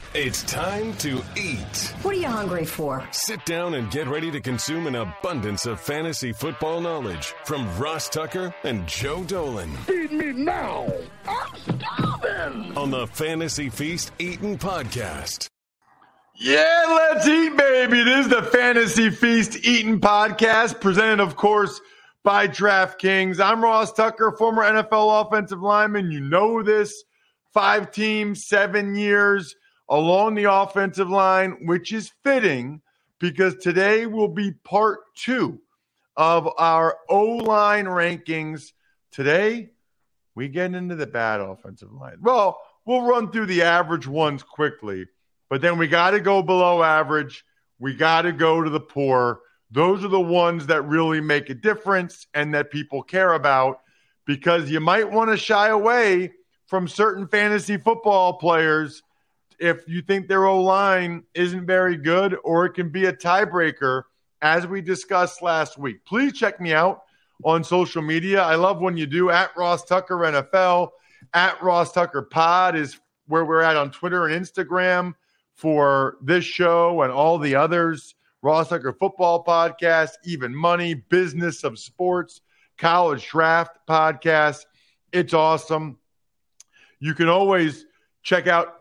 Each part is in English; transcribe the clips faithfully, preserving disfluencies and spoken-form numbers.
It's time to eat. What are you hungry for? Sit down and get ready to consume an abundance of fantasy football knowledge from Ross Tucker and Joe Dolan. Feed me now. I'm starving. On the Fantasy Feast Eatin' Podcast. Yeah, let's eat, baby. This is the Fantasy Feast Eatin' Podcast, presented, of course, by DraftKings. I'm Ross Tucker, former N F L offensive lineman. You know this. Five teams, seven years along the offensive line, which is fitting because today will be part two of our O-line rankings. Today, we get into the bad offensive line. Well, we'll run through the average ones quickly, but then we got to go below average. We got to go to the poor. Those are the ones that really make a difference and that people care about, because you might want to shy away from certain fantasy football players if you think their O-line isn't very good, or it can be a tiebreaker, as we discussed last week. Please check me out on social media. I love when you do, at Ross Tucker N F L, at Ross Tucker Pod is where we're at on Twitter and Instagram for this show and all the others. Ross Tucker Football Podcast, Even Money, Business of Sports, College Draft Podcast. It's awesome. You can always check out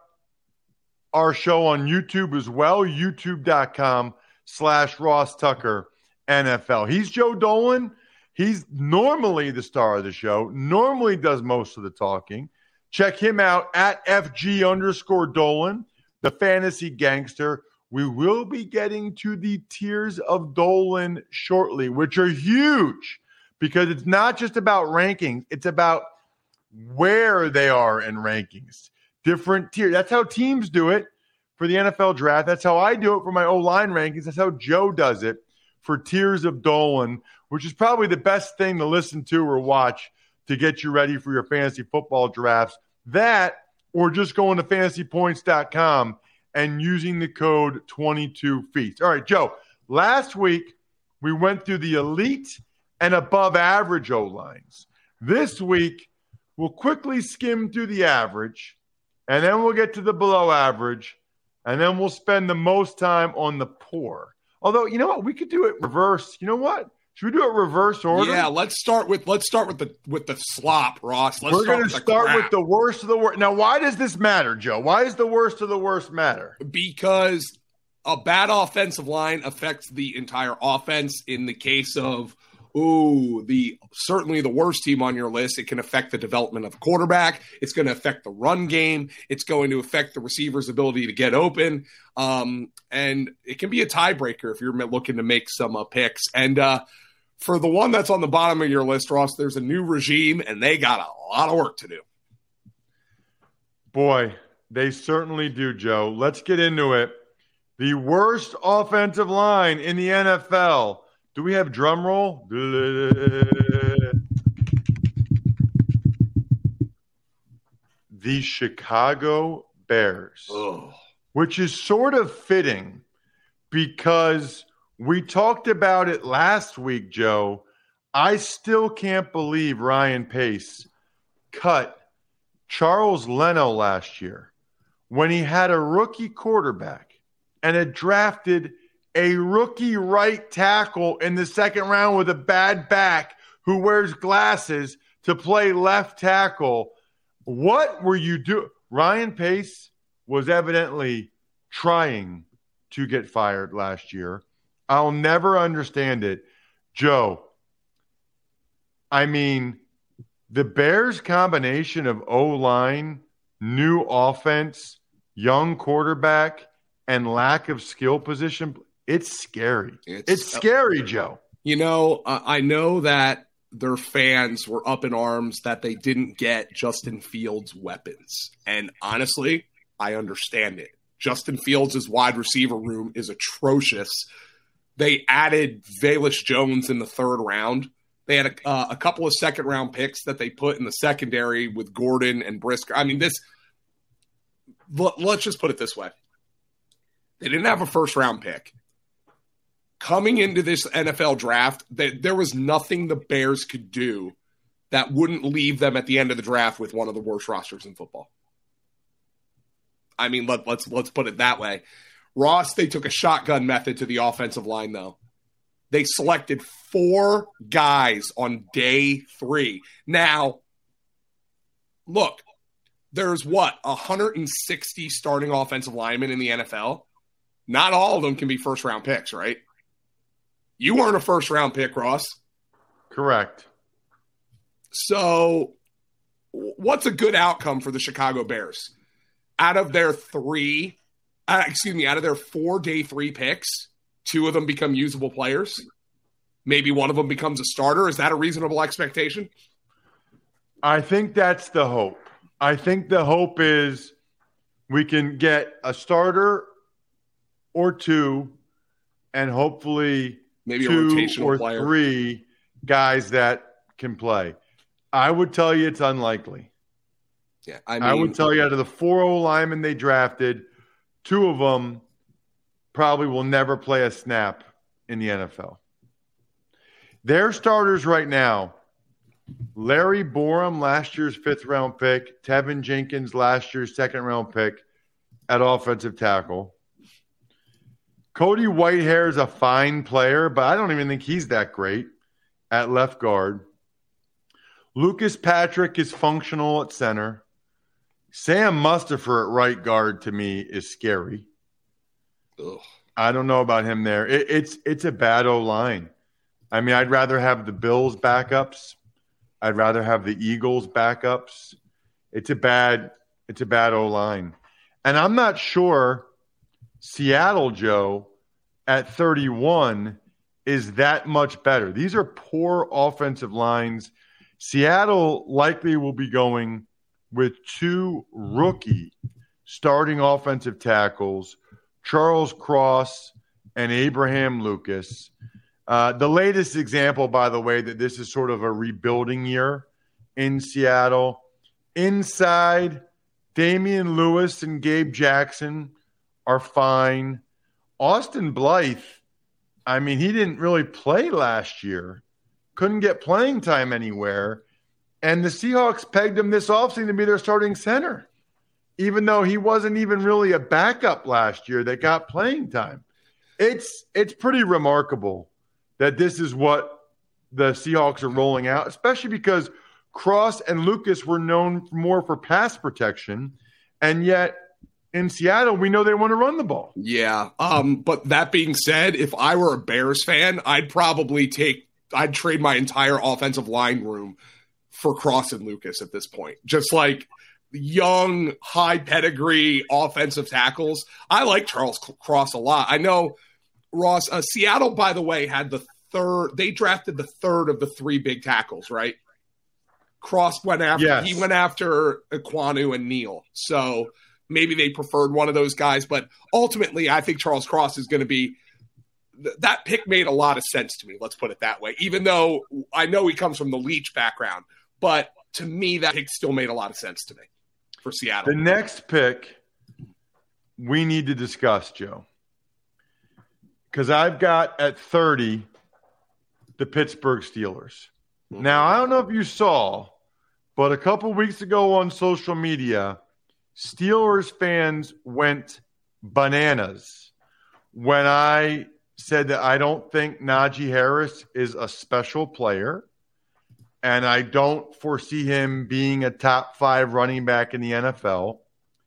our show on YouTube as well, youtube.com slash Ross Tucker NFL. He's Joe Dolan. He's normally the star of the show, normally does most of the talking. Check him out at F G underscore Dolan, the fantasy gangster. We will be getting to the tiers of Dolan shortly, which are huge because it's not just about rankings. It's about where they are in rankings. Different tiers. That's how teams do it for the N F L draft. That's how I do it for my O-line rankings. That's how Joe does it for tiers of Dolan, which is probably the best thing to listen to or watch to get you ready for your fantasy football drafts. That, or just going to fantasy points dot com and using the code twenty-two feast. All right, Joe, last week we went through the elite and above average O-lines. This week, we'll quickly skim through the average, and then we'll get to the below average, and then we'll spend the most time on the poor. Although, you know what? We could do it reverse. You know what? Should we do it reverse order? Yeah, let's start with let's start with the with the slop, Ross. Let's We're going to start, start with, with the worst of the worst. Now, why does this matter, Joe? Why does the worst of the worst matter? Because a bad offensive line affects the entire offense. In the case of Ooh, the certainly the worst team on your list, it can affect the development of the quarterback. It's going to affect the run game. It's going to affect the receiver's ability to get open. Um, and it can be a tiebreaker if you're looking to make some uh, picks. And uh, for the one that's on the bottom of your list, Ross, there's a new regime, and they got a lot of work to do. Boy, they certainly do, Joe. Let's get into it. The worst offensive line in the N F L. Do we have drum roll? The Chicago Bears, oh. which is sort of fitting because we talked about it last week, Joe. I still can't believe Ryan Pace cut Charles Leno last year when he had a rookie quarterback and had drafted a rookie right tackle in the second round with a bad back who wears glasses to play left tackle. What were you doing? Ryan Pace was evidently trying to get fired last year. I'll never understand it. Joe, I mean, the Bears' combination of O-line, new offense, young quarterback, and lack of skill position – It's scary. It's, it's scary, Joe. You know, uh, I know that their fans were up in arms that they didn't get Justin Fields' weapons. And honestly, I understand it. Justin Fields' wide receiver room is atrocious. They added Velus Jones in the third round. They had a, uh, a couple of second-round picks that they put in the secondary with Gordon and Brisker. I mean, this – let's just put it this way. They didn't have a first-round pick. Coming into this N F L draft, that there was nothing the Bears could do that wouldn't leave them at the end of the draft with one of the worst rosters in football. I mean, let, let's let's put it that way. Ross, they took a shotgun method to the offensive line, though. They selected four guys on day three. Now, look, there's what, one hundred sixty starting offensive linemen in the N F L? Not all of them can be first-round picks, right? You weren't a first-round pick, Ross. Correct. So what's a good outcome for the Chicago Bears? Out of their three, uh, excuse me, out of their four day three picks, two of them become usable players. Maybe one of them becomes a starter. Is that a reasonable expectation? I think that's the hope. I think the hope is we can get a starter or two and hopefully maybe a two rotational or player. three guys that can play. I would tell you it's unlikely. Yeah, I, mean, I would tell you out of the four O linemen they drafted, two of them probably will never play a snap in the N F L. Their starters right now, Larry Borum, last year's fifth-round pick, Tevin Jenkins, last year's second-round pick at offensive tackle. Cody Whitehair is a fine player, but I don't even think he's that great at left guard. Lucas Patrick is functional at center. Sam Mustipher at right guard, to me, is scary. Ugh. I don't know about him there. It, it's it's a bad O-line. I mean, I'd rather have the Bills backups. I'd rather have the Eagles backups. It's a bad it's a bad O-line. And I'm not sure Seattle, Joe, at thirty-one is that much better. These are poor offensive lines. Seattle likely will be going with two rookie starting offensive tackles, Charles Cross and Abraham Lucas. Uh, the latest example, by the way, that this is sort of a rebuilding year in Seattle. Inside, Damian Lewis and Gabe Jackson are fine. Austin Blythe, I mean, he didn't really play last year. Couldn't get playing time anywhere. And the Seahawks pegged him this offseason to be their starting center, even though he wasn't even really a backup last year that got playing time. It's it's pretty remarkable that this is what the Seahawks are rolling out, especially because Cross and Lucas were known more for pass protection, and yet in Seattle, we know they want to run the ball. Yeah. Um, but that being said, if I were a Bears fan, I'd probably take – I'd trade my entire offensive line room for Cross and Lucas at this point. Just like young, high pedigree offensive tackles. I like Charles Cross a lot. I know, Ross, uh, Seattle, by the way, had the third – they drafted the third of the three big tackles, right? Cross went after yes. – he went after Ekwonu and Neal. So – maybe they preferred one of those guys, but ultimately I think Charles Cross is going to be th- – that pick made a lot of sense to me, let's put it that way, even though I know he comes from the Leach background. But to me, that pick still made a lot of sense to me for Seattle. The next pick we need to discuss, Joe, because I've got at thirty the Pittsburgh Steelers. Mm-hmm. Now, I don't know if you saw, but a couple weeks ago on social media – Steelers fans went bananas when I said that I don't think Najee Harris is a special player, and I don't foresee him being a top five running back in the N F L.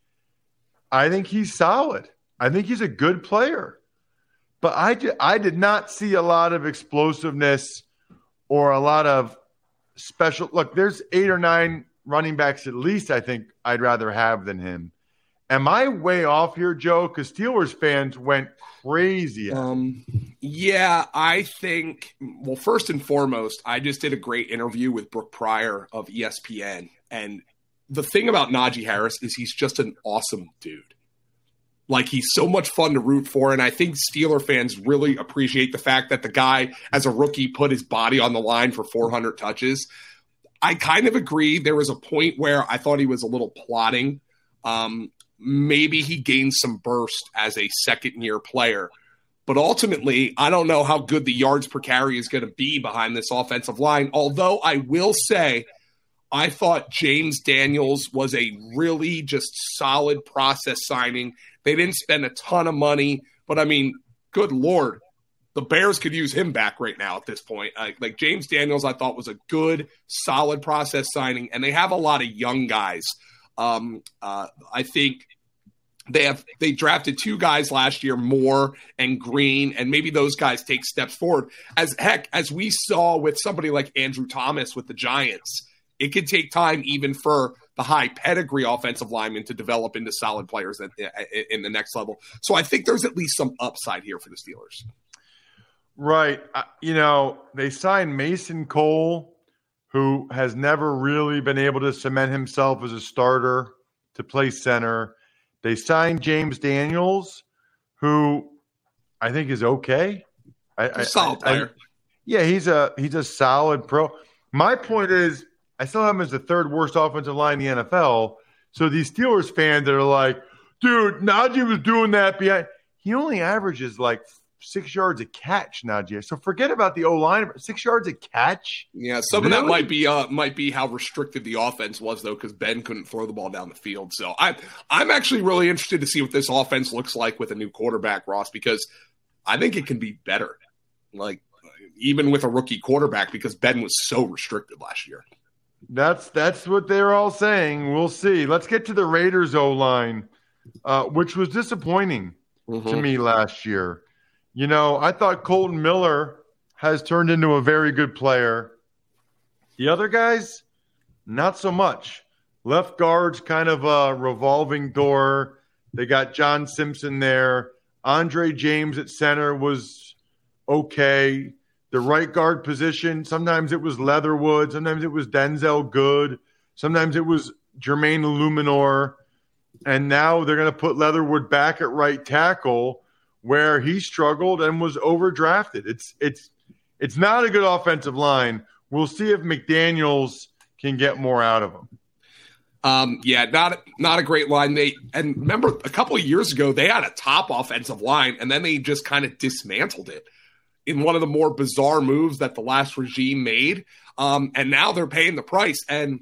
I think he's solid. I think he's a good player. But I did, I did not see a lot of explosiveness or a lot of special – look, there's eight or nine – running backs at least I think I'd rather have than him. Am I way off here, Joe? Because Steelers fans went crazy. Um, yeah, I think, well, first and foremost, I just did a great interview with Brooke Pryor of E S P N. And the thing about Najee Harris is he's just an awesome dude. Like, he's so much fun to root for. And I think Steeler fans really appreciate the fact that the guy, as a rookie, put his body on the line for four hundred touches. I kind of agree. There was a point where I thought he was a little plotting. Um, maybe he gained some burst as a second-year player. But ultimately, I don't know how good the yards per carry is going to be behind this offensive line. Although I will say, I thought James Daniels was a really just solid process signing. They didn't spend a ton of money, but I mean, good Lord, the Bears could use him back right now at this point. Uh, like James Daniels, I thought was a good, solid process signing, and they have a lot of young guys. Um, uh, I think they have they drafted two guys last year, Moore and Green, and maybe those guys take steps forward. As heck, as we saw with somebody like Andrew Thomas with the Giants, it could take time even for the high pedigree offensive linemen to develop into solid players at, in the next level. So I think there's at least some upside here for the Steelers. Right. Uh, you know, they signed Mason Cole, who has never really been able to cement himself as a starter to play center. They signed James Daniels, who I think is okay. I, a solid I, I, player. I, yeah, he's a he's a solid pro. My point is, I still have him as the third worst offensive line in the N F L. So these Steelers fans that are like, dude, Najee was doing that behind. He only averages like six yards a catch, Najee. So forget about the O-line. Six yards a catch? Yeah, some really? of that might be uh, might be how restricted the offense was, though, because Ben couldn't throw the ball down the field. So I, I'm actually really interested to see what this offense looks like with a new quarterback, Ross, because I think it can be better, like even with a rookie quarterback, because Ben was so restricted last year. That's that's what they're all saying. We'll see. Let's get to the Raiders O-line, uh, which was disappointing mm-hmm. to me last year. You know, I thought Colton Miller has turned into a very good player. The other guys, not so much. Left guard's kind of a revolving door. They got John Simpson there. Andre James at center was okay. The right guard position, sometimes it was Leatherwood. Sometimes it was Denzel Good. Sometimes it was Jermaine Illuminor. And now they're going to put Leatherwood back at right tackle, where he struggled and was overdrafted. It's it's it's not a good offensive line. We'll see if McDaniels can get more out of him. Um, yeah, not not a great line. They and remember a couple of years ago they had a top offensive line, and then they just kind of dismantled it in one of the more bizarre moves that the last regime made. Um, and now they're paying the price. And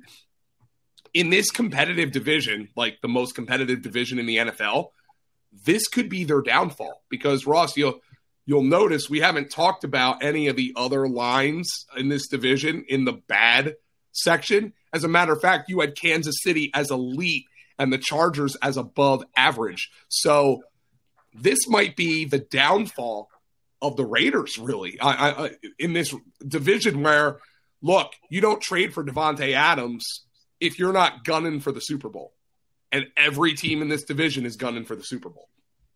in this competitive division, like the most competitive division in the N F L, this could be their downfall because, Ross, you'll, you'll notice we haven't talked about any of the other lines in this division in the bad section. As a matter of fact, you had Kansas City as elite and the Chargers as above average. So this might be the downfall of the Raiders, really, I, I, in this division where, look, you don't trade for Devontae Adams if you're not gunning for the Super Bowl. And every team in this division is gunning for the Super Bowl.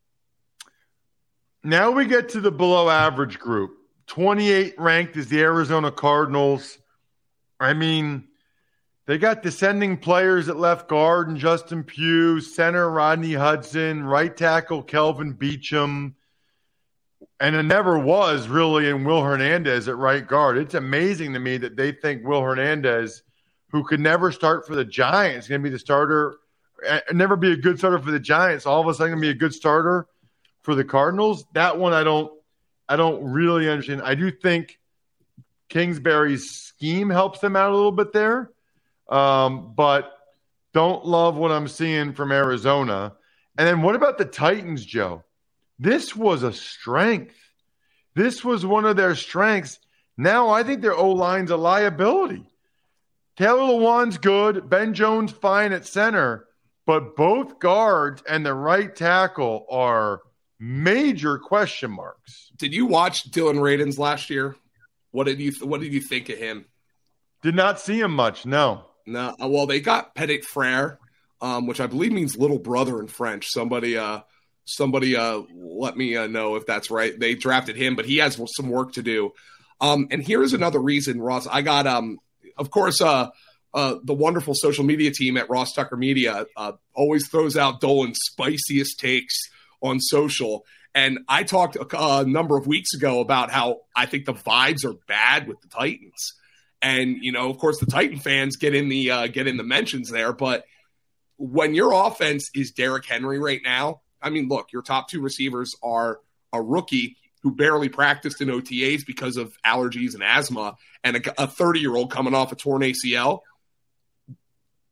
Now we get to the below average group. twenty-eight ranked is the Arizona Cardinals. I mean, they got descending players at left guard and Justin Pugh, center Rodney Hudson, right tackle Kelvin Beachum, and it never was really in Will Hernandez at right guard. It's amazing to me that they think Will Hernandez, who could never start for the Giants, is going to be the starter – never be a good starter for the Giants, all of a sudden be a good starter for the Cardinals. That one I don't I don't really understand. I do think Kingsbury's scheme helps them out a little bit there, um, but don't love what I'm seeing from Arizona. And then what about the Titans, Joe? This was a strength. This was one of their strengths. Now I think their O-line's a liability. Taylor Lewan's good. Ben Jones fine at center. But both guards and the right tackle are major question marks. Did you watch Dylan Radins last year? What did you What did you think of him? Did not see him much. No. No. Well, they got Petit Frere, um, which I believe means little brother in French. Somebody, uh, somebody, uh, let me uh, know if that's right. They drafted him, but he has some work to do. Um, and here's another reason, Ross. I got, um, of course, uh. Uh, the wonderful social media team at Ross Tucker Media uh, always throws out Dolan's spiciest takes on social. And I talked a, a number of weeks ago about how I think the vibes are bad with the Titans. And, you know, of course, the Titan fans get in the uh, get in the mentions there. But when your offense is Derrick Henry right now, I mean, look, your top two receivers are a rookie who barely practiced in O T As because of allergies and asthma, and a thirty-year-old coming off a torn A C L.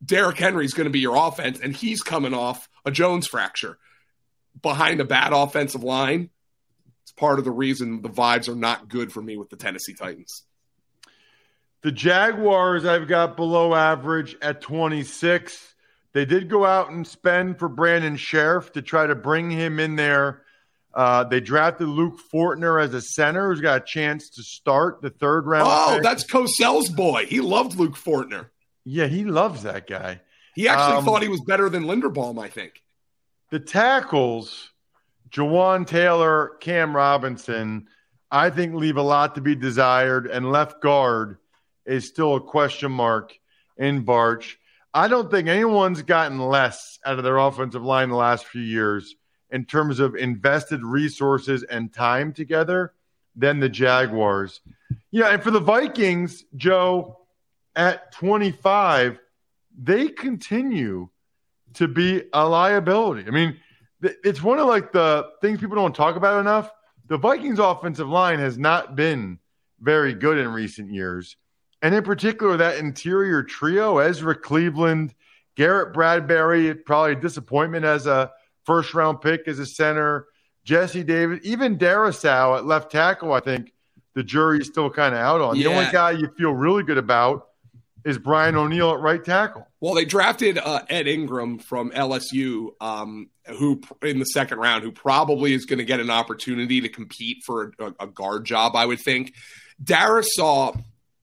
Derrick Henry's going to be your offense, and he's coming off a Jones fracture behind a bad offensive line. It's part of the reason the vibes are not good for me with the Tennessee Titans. The Jaguars I've got below average at twenty-six. They did go out and spend for Brandon Sheriff to try to bring him in there. Uh, they drafted Luke Fortner as a center who's got a chance to start the third round. Oh, pick. That's Cosell's boy. He loved Luke Fortner. Yeah, he loves that guy. He actually um, thought he was better than Linderbaum, I think. The tackles, Jawan Taylor, Cam Robinson, I think leave a lot to be desired, and left guard is still a question mark in Barch. I don't think anyone's gotten less out of their offensive line the last few years in terms of invested resources and time together than the Jaguars. Yeah, and for the Vikings, Joe, at twenty-five, they continue to be a liability. I mean, it's one of like the things people don't talk about enough. The Vikings offensive line has not been very good in recent years. And in particular, that interior trio, Ezra Cleveland, Garrett Bradbury, probably a disappointment as a first-round pick as a center, Jesse Davis, even Darisaw at left tackle, I think the jury's still kind of out on. Yeah. The only guy you feel really good about is Brian O'Neill at right tackle. Well, they drafted uh, Ed Ingram from L S U, um, who in the second round, who probably is going to get an opportunity to compete for a, a guard job, I would think. Darisaw,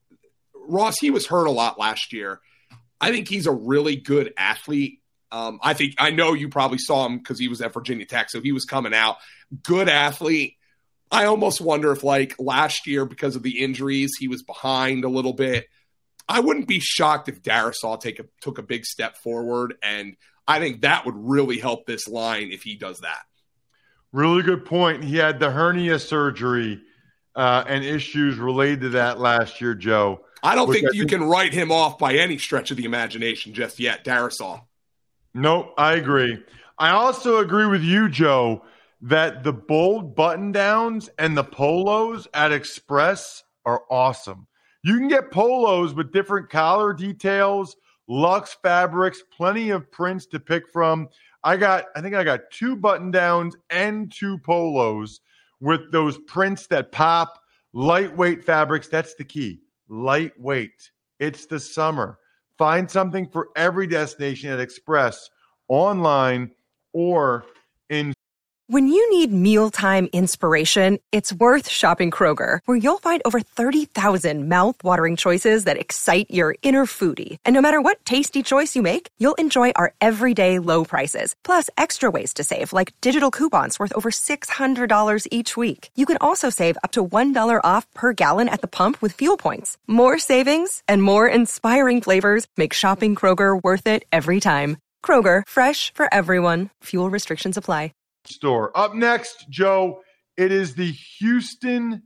Ross, he was hurt a lot last year. I think he's a really good athlete. Um, I think I know you probably saw him because he was at Virginia Tech, so he was coming out. Good athlete. I almost wonder if, like, last year, because of the injuries, he was behind a little bit. I wouldn't be shocked if Darisaw take a, took a big step forward, and I think that would really help this line if he does that. Really good point. He had the hernia surgery uh, and issues related to that last year, Joe. I don't think I you think- can write him off by any stretch of the imagination just yet, Darisaw. Nope, I agree. I also agree with you, Joe, that the bold button downs and the polos at Express are awesome. You can get polos with different collar details, luxe fabrics, plenty of prints to pick from. I got, I think I got two button downs and two polos with those prints that pop, lightweight fabrics. That's the key. Lightweight. It's the summer. Find something for every destination at Express, online or in. When you need mealtime inspiration, it's worth shopping Kroger, where you'll find over thirty thousand mouth-watering choices that excite your inner foodie. And no matter what tasty choice you make, you'll enjoy our everyday low prices, plus extra ways to save, like digital coupons worth over six hundred dollars each week. You can also save up to one dollar off per gallon at the pump with fuel points. More savings and more inspiring flavors make shopping Kroger worth it every time. Kroger, fresh for everyone. Fuel restrictions apply. Store. Up next, Joe, it is the Houston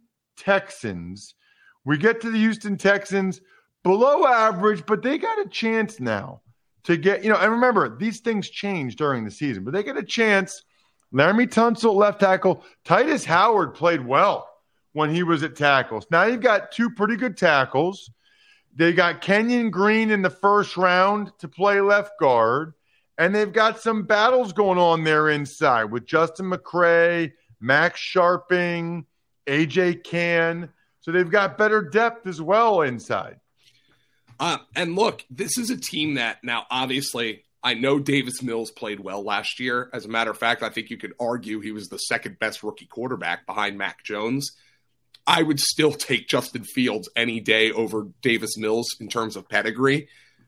Texans. We get to the Houston Texans, below average, but they got a chance now to get, you know, and remember, these things change during the season, but they get a chance. Laramie Tunsil, left tackle. Titus Howard played well when he was at tackles. Now you've got two pretty good tackles. They got Kenyon Green in the first round to play left guard. And they've got some battles going on there inside with Justin McCray, Max Sharping, A J Cann. So they've got better depth as well inside. Uh, and look, this is a team that now, obviously, I know Davis Mills played well last year. As a matter of fact, I think you could argue he was the second best rookie quarterback behind Mac Jones. I would still take Justin Fields any day over Davis Mills in terms of pedigree.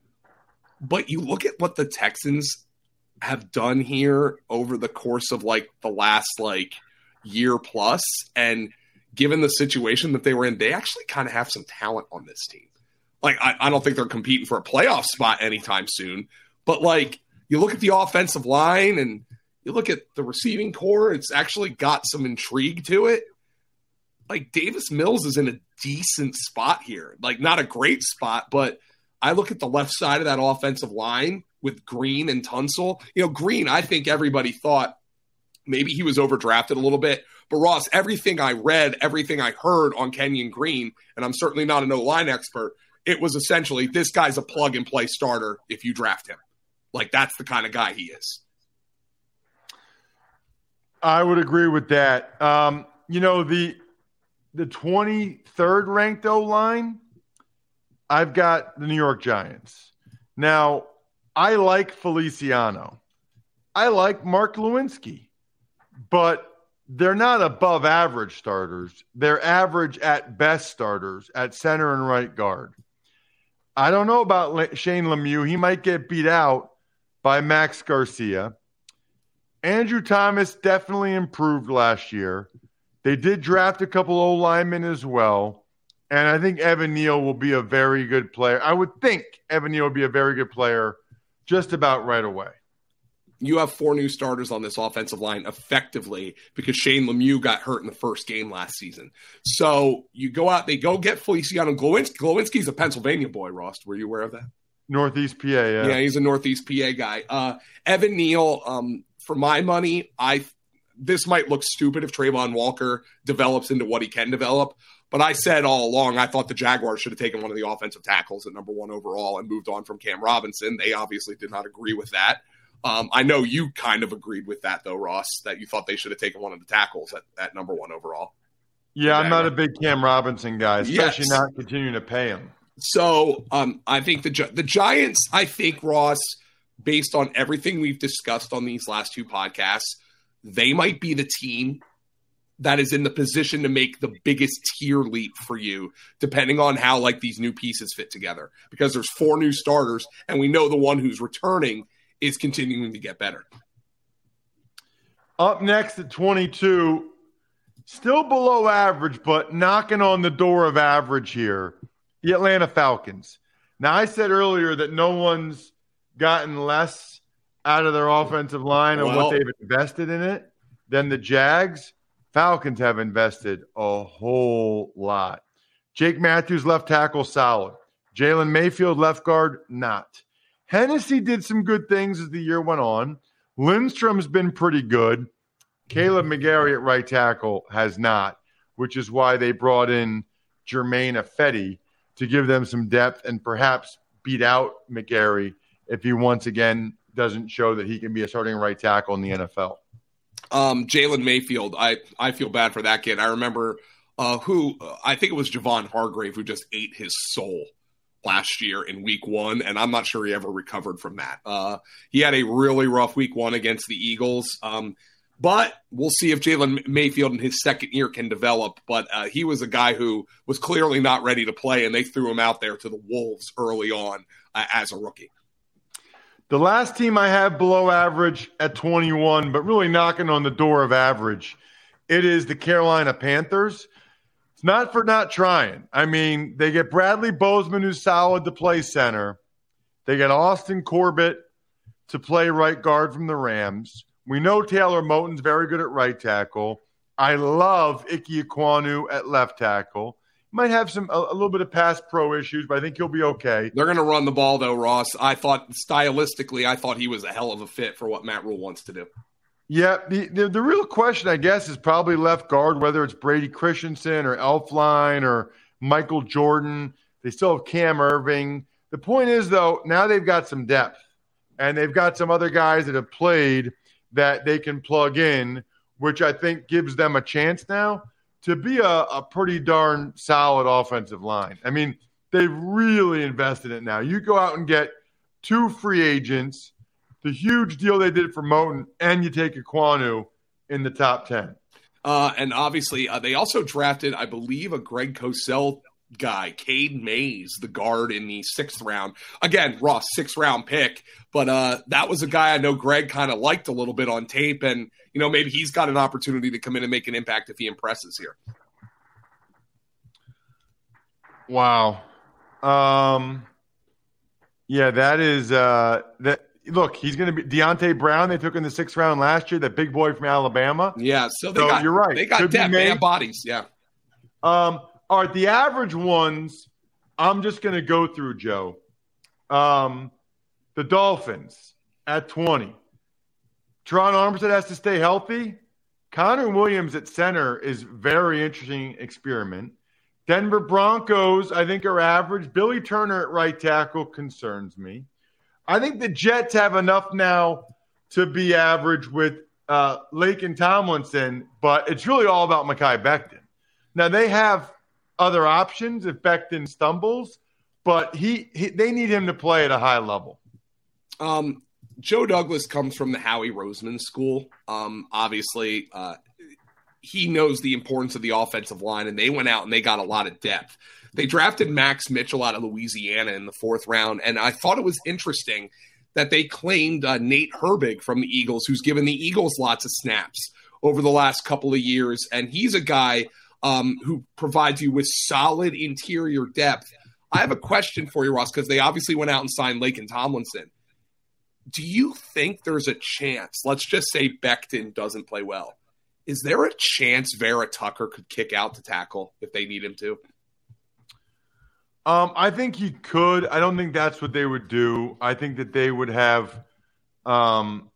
But you look at what the Texans have done here over the course of like the last like year plus, and given the situation that they were in, they actually kind of have some talent on this team. Like, I, I don't think they're competing for a playoff spot anytime soon, but like you look at the offensive line and you look at the receiving core, it's actually got some intrigue to it. Like, Davis Mills is in a decent spot here. Like, not a great spot, but I look at the left side of that offensive line with Green and Tunsil. You know, Green, I think everybody thought maybe he was overdrafted a little bit. But, Ross, everything I read, everything I heard on Kenyon Green, and I'm certainly not an O-line expert, it was essentially this guy's a plug-and-play starter if you draft him. Like, that's the kind of guy he is. I would agree with that. Um, you know, the the twenty-third ranked O-line, I've got the New York Giants. Now, I like Feliciano. I like Mark Lewinsky. But they're not above average starters. They're average at best starters at center and right guard. I don't know about Le- Shane Lemieux. He might get beat out by Max Garcia. Andrew Thomas definitely improved last year. They did draft a couple old linemen as well. And I think Evan Neal will be a very good player. I would think Evan Neal will be a very good player just about right away. You have four new starters on this offensive line effectively because Shane Lemieux got hurt in the first game last season. So you go out, they go get Feliciano Glowinski. Glowinski's a Pennsylvania boy, Ross. Were you aware of that? Northeast P A, yeah. Yeah, he's a Northeast P A guy. Uh, Evan Neal, um, for my money, I this might look stupid if Trayvon Walker develops into what he can develop. But I said all along, I thought the Jaguars should have taken one of the offensive tackles at number one overall and moved on from Cam Robinson. They obviously did not agree with that. Um, I know you kind of agreed with that, though, Ross, that you thought they should have taken one of the tackles at, at number one overall. Yeah, I'm not a big Cam Robinson guy, especially yes. not continuing to pay him. So um, I think the the Giants, I think, Ross, based on everything we've discussed on these last two podcasts, they might be the team that is in the position to make the biggest tier leap for you, depending on how like these new pieces fit together. Because there's four new starters, and we know the one who's returning is continuing to get better. Up next at twenty-two, still below average, but knocking on the door of average here, the Atlanta Falcons. Now, I said earlier that no one's gotten less out of their offensive line and well, what they've invested in it than the Jags. Falcons have invested a whole lot. Jake Matthews, left tackle, solid. Jalen Mayfield, left guard, not. Hennessy did some good things as the year went on. Lindstrom's been pretty good. Caleb McGarry at right tackle has not, which is why they brought in Jermaine Ifedi to give them some depth and perhaps beat out McGarry if he once again doesn't show that he can be a starting right tackle in the N F L. Um, Jalen Mayfield, I, I feel bad for that kid. I remember uh, who, uh, I think it was Javon Hargrave who just ate his soul last year in week one, and I'm not sure he ever recovered from that. Uh, he had a really rough week one against the Eagles, um, but we'll see if Jalen Mayfield in his second year can develop. But uh, he was a guy who was clearly not ready to play, and they threw him out there to the Wolves early on uh, as a rookie. The last team I have below average at twenty-one, but really knocking on the door of average, it is the Carolina Panthers. It's not for not trying. I mean, they get Bradley Bozeman, who's solid to play center. They get Austin Corbett to play right guard from the Rams. We know Taylor Moton's very good at right tackle. I love Ike Ekwonu at left tackle. Might have some a, a little bit of pass pro issues, but I think he'll be okay. They're going to run the ball, though, Ross. I thought stylistically, I thought he was a hell of a fit for what Matt Rule wants to do. Yeah, the, the, the real question, I guess, is probably left guard, whether it's Brady Christensen or Elflein or Michael Jordan. They still have Cam Irving. The point is, though, now they've got some depth, and they've got some other guys that have played that they can plug in, which I think gives them a chance now to be a, a pretty darn solid offensive line. I mean, they've really invested in it now. You go out and get two free agents, the huge deal they did for Moton, and you take Ekwonu in the top ten. Uh, and obviously, uh, they also drafted, I believe, a Greg Cosell guy, Cade Mays, the guard in the sixth round. Again, Ross, sixth round pick, but uh, that was a guy I know Greg kind of liked a little bit on tape, and you know maybe he's got an opportunity to come in and make an impact if he impresses here. Wow, um, yeah, that is uh, that. Look, he's going to be Deontay Brown. They took in the sixth round last year, that big boy from Alabama. Yeah, so, they so got, you're right. They got Could depth, they have bodies. Yeah. Um. All right, the average ones, I'm just going to go through, Joe. Um, the Dolphins at twenty. Teron Armstead has to stay healthy. Connor Williams at center is very interesting experiment. Denver Broncos, I think, are average. Billy Turner at right tackle concerns me. I think the Jets have enough now to be average with uh, Laken Tomlinson, but it's really all about Mekhi Becton. Now, they have other options if Becton stumbles, but he, he they need him to play at a high level. Um, Joe Douglas comes from the Howie Roseman school. Um, obviously, uh, he knows the importance of the offensive line, and they went out and they got a lot of depth. They drafted Max Mitchell out of Louisiana in the fourth round, and I thought it was interesting that they claimed uh, Nate Herbig from the Eagles, who's given the Eagles lots of snaps over the last couple of years, and he's a guy um, who provides you with solid interior depth. I have a question for you, Ross, because they obviously went out and signed Laken Tomlinson. Do you think there's a chance, let's just say Becton doesn't play well, is there a chance Vera Tucker could kick out to tackle if they need him to? Um, I think he could. I don't think that's what they would do. I think that they would have um,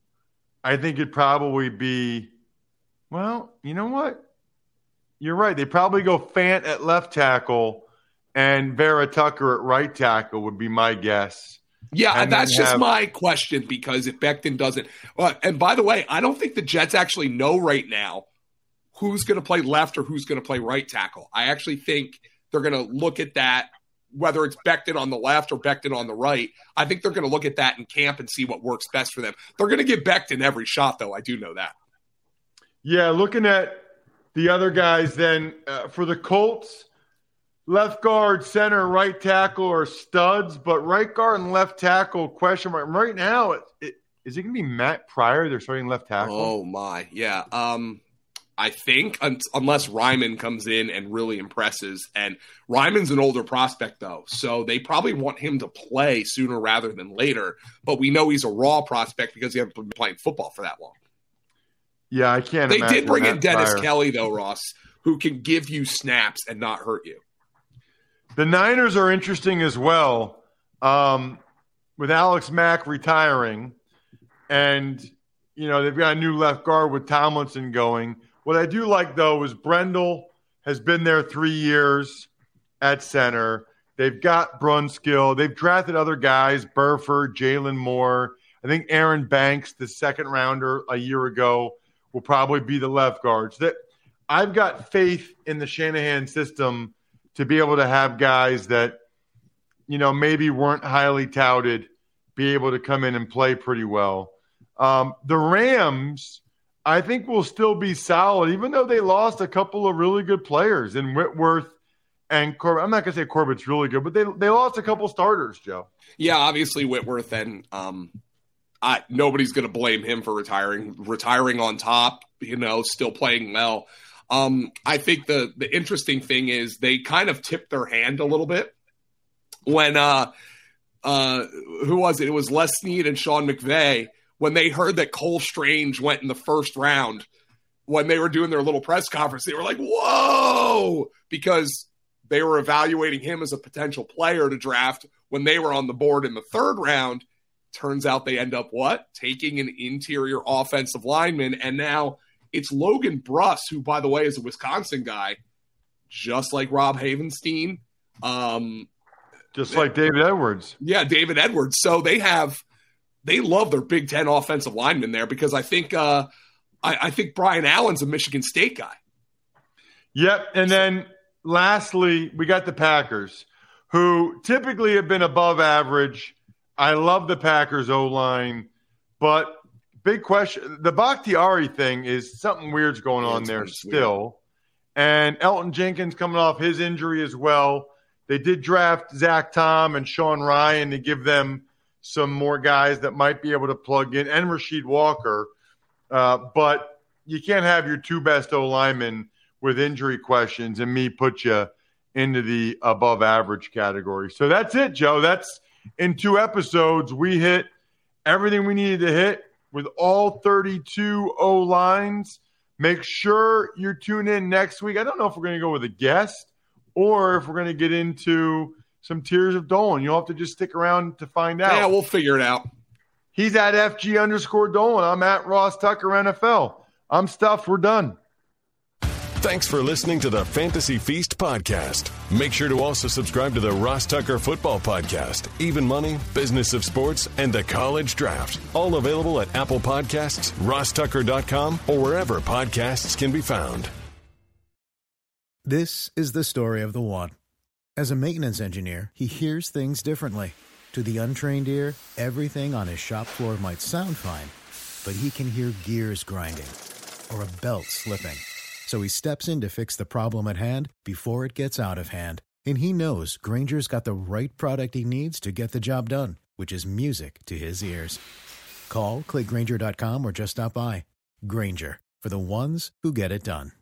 – I think it'd probably be – well, you know what? You're right. They probably go Fant at left tackle and Vera Tucker at right tackle would be my guess. Yeah, and that's just have, my question, because if Becton doesn't uh, – and by the way, I don't think the Jets actually know right now who's going to play left or who's going to play right tackle. I actually think they're going to look at that, whether it's Becton on the left or Becton on the right. I think they're going to look at that in camp and see what works best for them. They're going to give Becton every shot, though. I do know that. Yeah, looking at the other guys then, uh, for the Colts – left guard, center, right tackle are studs, but right guard and left tackle, question mark. Right now, it, it, is it going to be Matt Pryor, they're starting left tackle? Oh, my. Yeah. Um, I think, un- unless Ryman comes in and really impresses. And Ryman's an older prospect, though, so they probably want him to play sooner rather than later. But we know he's a raw prospect because he hasn't been playing football for that long. Yeah, I can't They imagine did bring Matt in Dennis Pryor. Kelly, though, Ross, who can give you snaps and not hurt you. The Niners are interesting as well, um, with Alex Mack retiring, and you know they've got a new left guard with Tomlinson going. What I do like, though, is Brendel has been there three years at center. They've got Brunskill. They've drafted other guys, Burford, Jalen Moore. I think Aaron Banks, the second rounder a year ago, will probably be the left guards. That I've got faith in the Shanahan system to be able to have guys that, you know, maybe weren't highly touted, be able to come in and play pretty well. Um, the Rams, I think, will still be solid, even though they lost a couple of really good players in Whitworth and Corbett. I'm not going to say Corbett's really good, but they they lost a couple starters, Joe. Yeah, obviously Whitworth, and um, I, nobody's going to blame him for retiring. Retiring on top, you know, still playing well. Um, I think the the interesting thing is they kind of tipped their hand a little bit when uh, uh, who was it? It was Les Snead and Sean McVay when they heard that Cole Strange went in the first round. When they were doing their little press conference, they were like, "Whoa!" because they were evaluating him as a potential player to draft when they were on the board in the third round. Turns out they end up what? Taking an interior offensive lineman, and now it's Logan Bruss, who, by the way, is a Wisconsin guy, just like Rob Havenstein. Um, just like David Edwards. Yeah, David Edwards. So they have – they love their Big Ten offensive linemen there because I think uh, I, I think Brian Allen's a Michigan State guy. Yep, and then lastly, we got the Packers, who typically have been above average. I love the Packers O-line, but – big question. The Bakhtiari thing is something weird's going on there still. Weird. And Elton Jenkins coming off his injury as well. They did draft Zach Tom and Sean Ryan to give them some more guys that might be able to plug in, and Rasheed Walker. Uh, but you can't have your two best O-linemen with injury questions and me put you into the above average category. So that's it, Joe. That's in two episodes. We hit everything we needed to hit with all thirty-two O-lines. Make sure you tune in next week. I don't know if we're going to go with a guest or if we're going to get into some Tears of Dolan. You'll have to just stick around to find out. Yeah, we'll figure it out. He's at F G underscore Dolan. I'm at Ross Tucker N F L. I'm stuffed. We're done. Thanks for listening to the Fantasy Feast podcast. Make sure to also subscribe to the Ross Tucker Football Podcast, Even Money, Business of Sports, and the College Draft. All available at Apple Podcasts, ross tucker dot com, or wherever podcasts can be found. This is the story of the one. As a maintenance engineer, he hears things differently. To the untrained ear, everything on his shop floor might sound fine, but he can hear gears grinding or a belt slipping. So he steps in to fix the problem at hand before it gets out of hand. And he knows Grainger's got the right product he needs to get the job done, which is music to his ears. Call, click Grainger dot com, or just stop by. Grainger, for the ones who get it done.